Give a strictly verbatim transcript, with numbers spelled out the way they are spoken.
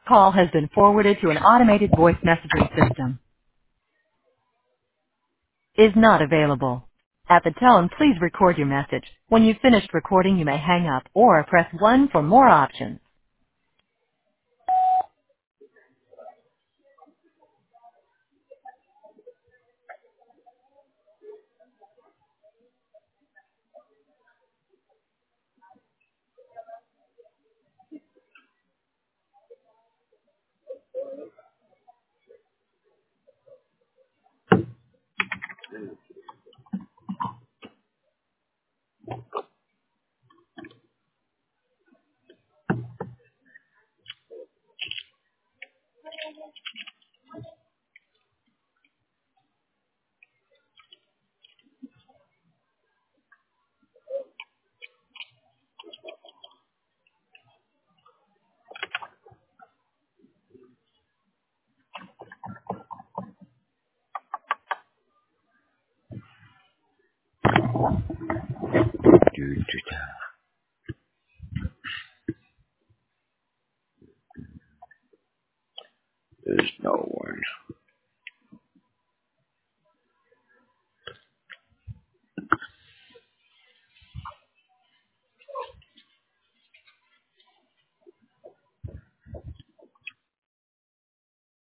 Call has been forwarded to an automated voice messaging system. Is not available. At the tone, please record your message. When you've finished recording, you may hang up or press one for more options. There's no one.